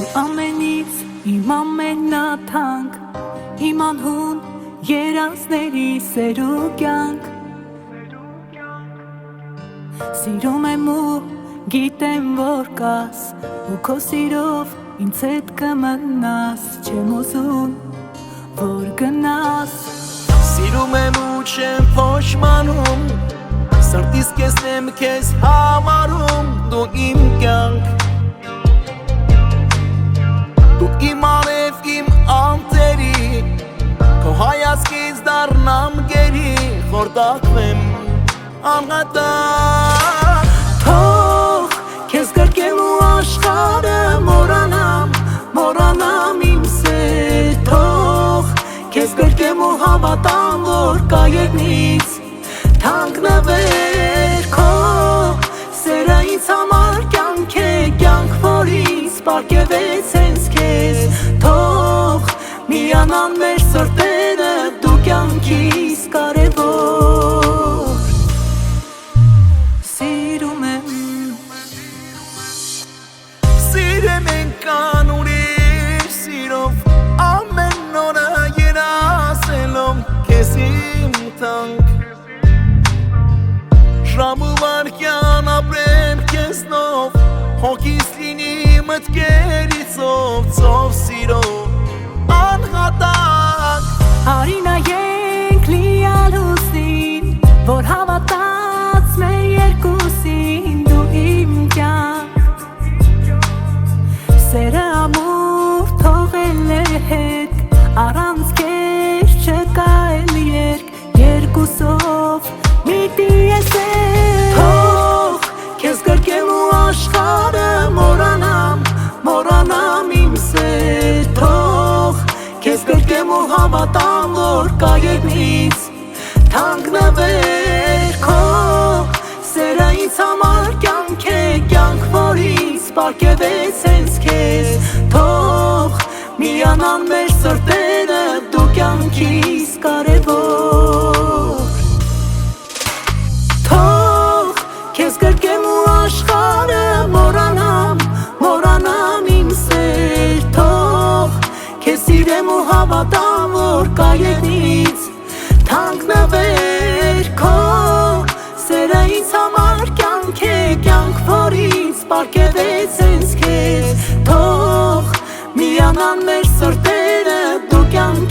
ամենից իմ ամենաթանկ, իմ անհուն երազների սեր ու կյանք։ Սիրում եմ ու գիտեմ որ կաս, ու քո սիրով ինձ հետ կմնաս, չեմ ուզում որ գնաս։ Սիրում եմ ու չեմ փոշմանում, սրտիս կես եմ քեզ համարում, դու իմ կյանք, դու իմ արև իմ անտերի, քո հայացքից դառնամ գերի, խորտակվեմ անհատակ։ Թող քեզ գրկեմ ու աշխարհը մոռանամ, մոռանամ իմ սեր, թող քեզ գրկեմ ու հավատամ որ կա երկնից թանկ նվեր, քո սերը ինձ համար կյանք է, կյանք որ ինձ պարգևեց հենց քեզ, թող միանան մեր սրտերը, դու կյանքիս կարևոր։ Սիրում եմ, Սիրեմ ենք անուրիշ սիրով, ամեն օրը երազելով քեզ իմ թանկ, ժամ ու վայրկյան ապրեմ քեզնով, հոգիս լինի մտքերից ծով սիրով անհատակ։ արի նայենք լիալ հուսին, որ հավատաց մեր երկուսին, դու իմ կյանք, սերը ամուր թողել է հետ, առանց քեզ չկա էլ երկ, երկուսով միտի ես էլ, թող քեզ գրկեմ ու աշխարհը մոռանամ, մոռանամ իմ սեր, թող քեզ գրկեմ ու հավատամ որ կա երկնից թանկ նվեր, քո սերը ինձ համար կյանք է, կյանք որ ինձ պարգևեց հենց քեզ, թող միանան մեր սրտերը, դու կյանքիս կարևոր, թող քեզ գրկեմ ու աշխարհը մոռանամ, մոռանամ իմ սեր, թող քեզ սիրեմ ու հավատամ որ կա երկնից թանկ նվեր, քո սերը ինձ համար կյանք է, կյանք որ ինձ պարգևեց հենց քեզ, թող միանան մեր սրտերը, դու կյանք